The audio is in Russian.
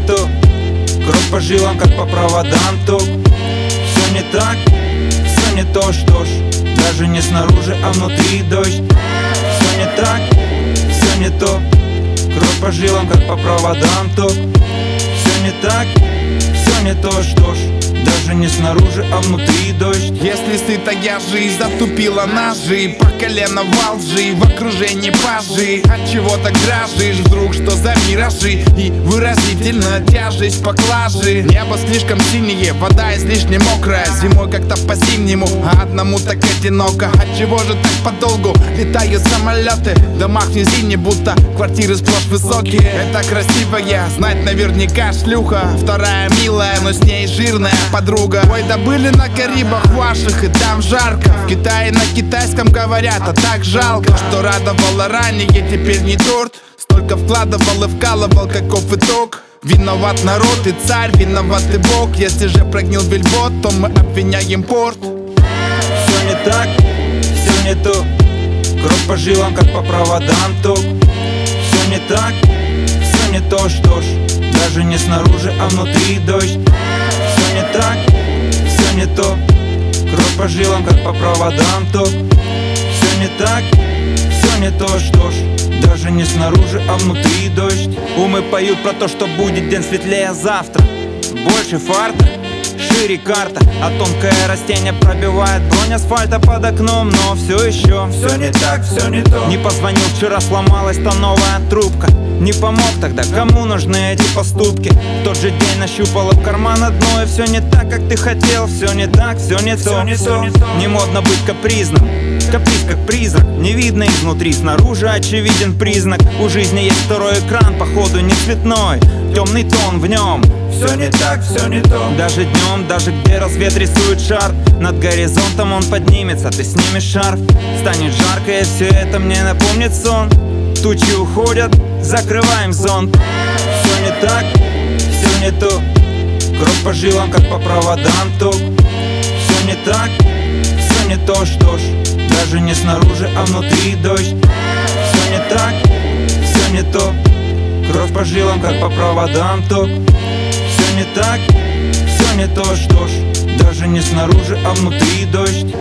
то, кровь по жилам, как по проводам ток. Все не так, все не то, что ж, даже не снаружи, а внутри дождь. Все не так, все не то, кровь по жилам, как по проводам ток. Все не так, все не то, что ж, даже не снаружи, а внутри дождь. Если сытая жизнь затупила ножи, по колено во лжи, в окружении пажи, от чего так дрожишь вдруг, что за миражи? И выразительно тяжесть поклажи. Небо слишком синее, вода излишне мокрая, зимой как-то по-зимнему, а одному так одиноко. От чего же так подолгу летают самолеты? В домах в низине, будто квартиры сплошь высокие. Это красивая, знать наверняка шлюха, вторая милая, но с ней жирная подруга. Ой, да были на Карибах ваших, и там жарко. В Китае на китайском говорят, а так жалко, что радовало ранее, теперь не торт. Столько вкладывал и вкалывал, каков итог. Виноват народ и царь, виноват и Бог. Если же прогнил бельбот, то мы обвиняем порт. Все не так, все не то, кровь по жилам, как по проводам ток. Все не так, все не то, что ж, даже не снаружи, а внутри дождь. Все не так, все не то, кровь по жилам, как по проводам ток. Все не так, все не то, что ж, даже не снаружи, а внутри дождь. Умы поют про то, что будет день светлее завтра. Больше фарта, шире карта, а тонкое растение пробивает бронь асфальта под окном. Но все еще все не так, все не то. Не позвонил вчера, сломалась-то новая трубка. Не помог тогда, кому нужны эти поступки? В тот же день нащупала в карман одно, и все не так, как ты хотел. Все не так, все не то. Не модно быть капризным, каприз как призрак, не видно изнутри, снаружи очевиден признак. У жизни есть второй экран, походу не цветной, темный тон в нем. Все не так, все не то. Даже днем, даже где рассвет рисует шар, над горизонтом он поднимется, ты снимешь шарф. Станет жарко, и все это мне напомнит сон. Тучи уходят, закрываем зонт. Все не так, все не то, кровь по жилам, как по проводам ток. Все не так, все не то, что ж, даже не снаружи, а внутри дождь. Все не так, все не то, кровь по жилам, как по проводам ток. Все не так, все не то, что ж, даже не снаружи, а внутри дождь.